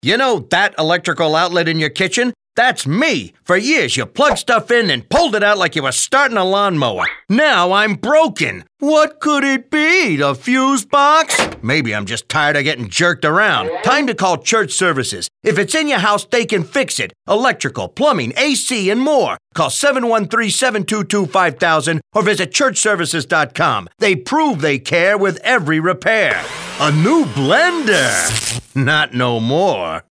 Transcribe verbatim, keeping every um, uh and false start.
You know that electrical outlet in your kitchen? That's me. For years, you plugged stuff in and pulled it out like you were starting a lawnmower. Now I'm broken. What could it be? The fuse box? Maybe I'm just tired of getting jerked around. Time to call Church Services. If it's in your house, they can fix it. Electrical, plumbing, A C, and more. Call seven one three, seven two two, five thousand or visit church services dot com. They prove they care with every repair. A new blender. Not no more.